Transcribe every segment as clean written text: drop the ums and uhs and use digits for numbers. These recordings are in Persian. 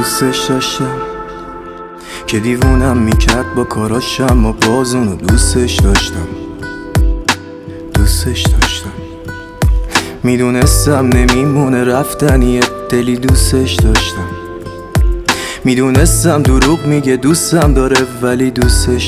دوستش داشتم که دیوونم میکرد با کاراشم و باز اونو دوستش داشتم. میدونستم نمیمونه رفتنیه، دلی دوستش داشتم. میدونستم دروغ میگه دوستم داره، ولی دوستش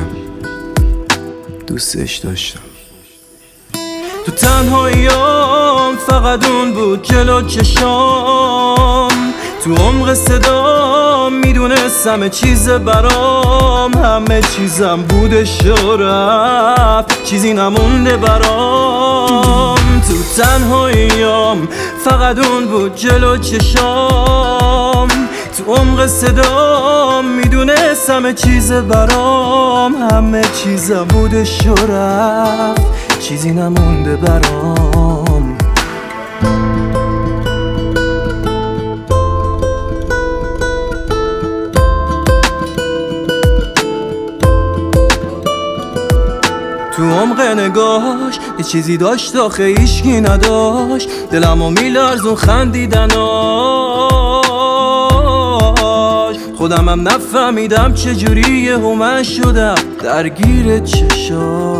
داشتم. تو تنهاییام فقط اون بود جلو چشام، تو عمق صدام میدونستم همه چیز برام، همه چیزم بودش و رفت، چیزی نمونده برام. تو تنهاییام فقط اون بود جلو چشام، تو عمق صدام میدونستم همه چیز برام، همه چیزم بودش و رفت، چیزی نمونده برام. تو عمق نگاهش یه چیزی داشت آخه هیچکی نداشت، دلمو میلرزون خندیدناش، خودمم نفهمیدم چجوری یهو من شدم درگیر چشاش.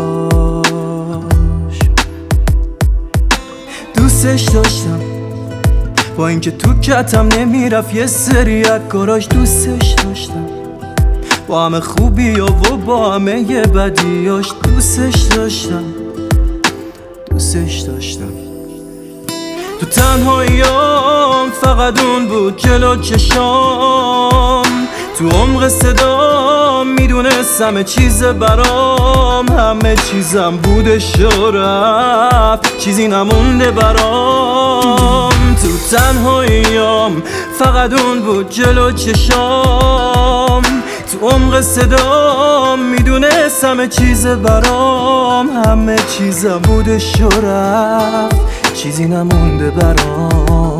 دوستش داشتم با اینکه تو کتم نمیرفت یه سری از کاراش، دوستش داشتم با همه خوبیا و با همه یه بدیاش، دوستش داشتم. تو تنهاییام فقط اون بود جلو چشام، تو عمق صدام میدونستم همه چیز برام، همه چیزم بودش و رفت، چیزی نمونده برام. تو تنهاییام فقط اون بود جلو چشام، تو عمق صدام میدونستم همه چیز برام، همه چیزم بودش و رفت، چیزی نمونده برام.